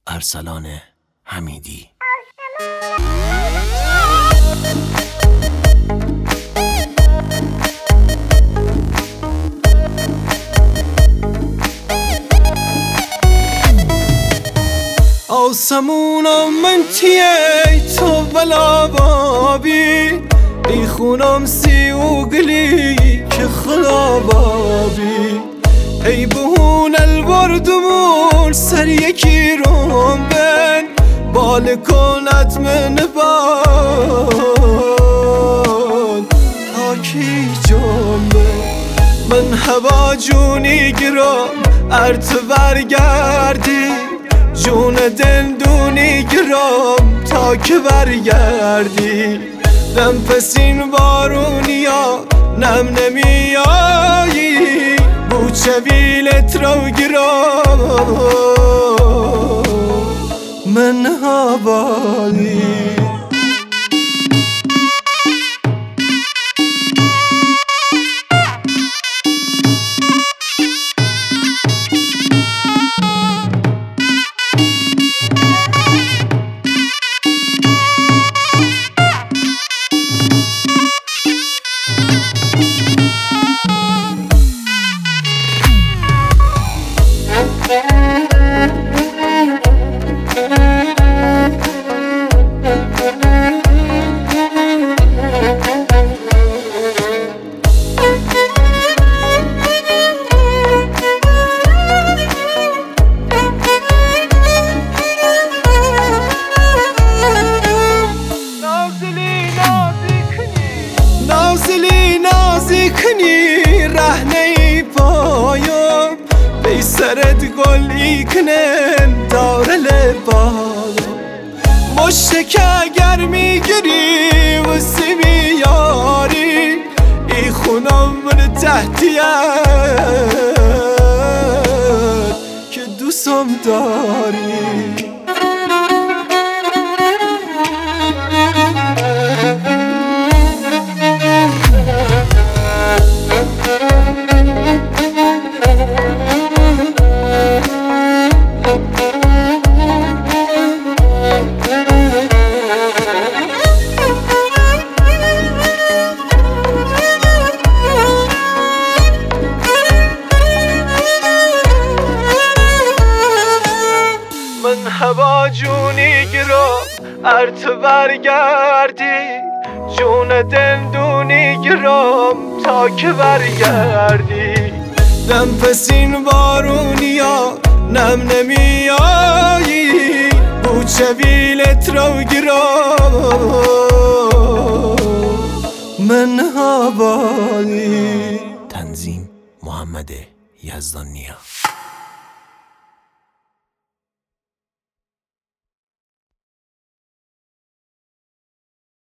ارسلان حمیدی. آسمونم من تیه تو بلا بابی ای خونم سی و گلی که خدا بابی ای بهون البردمون سر یکی روم بن بالکونت من بان تا کی جنبه من هوا جونی گرام ارت برگردی جون دندونی گرام تا که برگردی دم پسین بارونیا نم نمیایی بوچه ویلت رو گرام من هوالی کنی رهنه پایم بی سرت گلی کنن داره لبایم مشتک اگر میگیری و بیاری ای خونم من تحتیت که دوستم داری من هوا جونی گرام ارت برگردی جون دندونی گرام تا که برگردی دم پسین بارونیا نم نمیایی بوچه ویلت رو گرام من هوالی. تنظیم محمد یزدانیا.